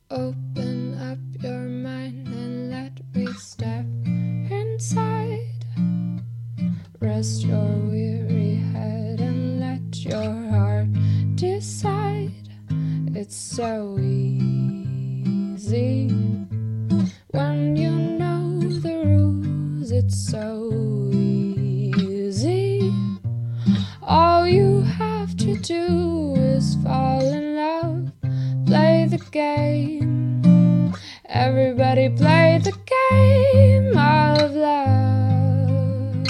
Open up your mind and let me step inside. Rest your weary head and let your heart decide. It's so easy when you know the rules. It's so easy. All you have to do is fall in love. Play the game. Everybody play the game of love.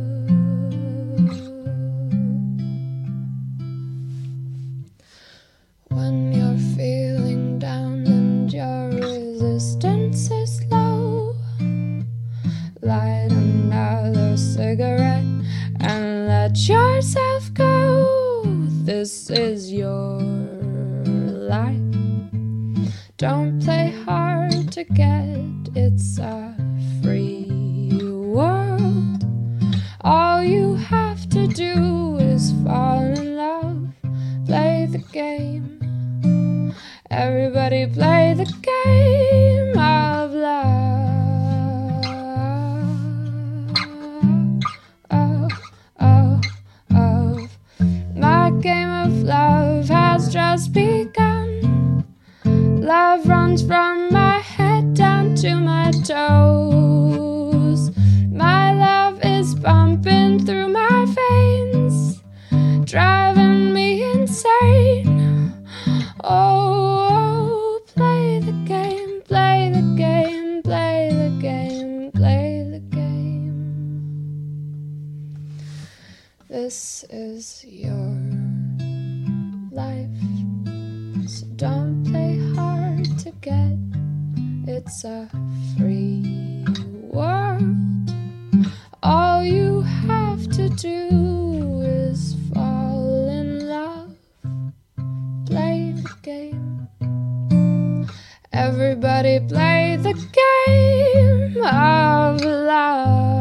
When you're feeling down and your resistance is low, light another cigarette and let yourself go. This is your life. Don't play hard to get, it's a free world. All you have to do is fall in love. Play the game. Everybody play the game of love. My game of love has just begun. Love runs from my head down to my toes. My love is pumping through my veins, driving me insane. Oh, play the game, play the game, play the game, play the game. This is your life, so don't play hard to get. It's a free world. All you have to do is fall in love. Play the game. Everybody play the game of love.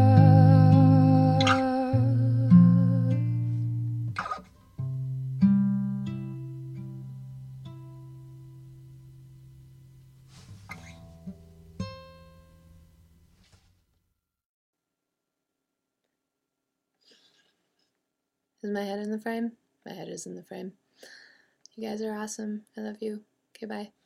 Is my head in the frame? My head is in the frame. You guys are awesome. I love you. Okay, bye.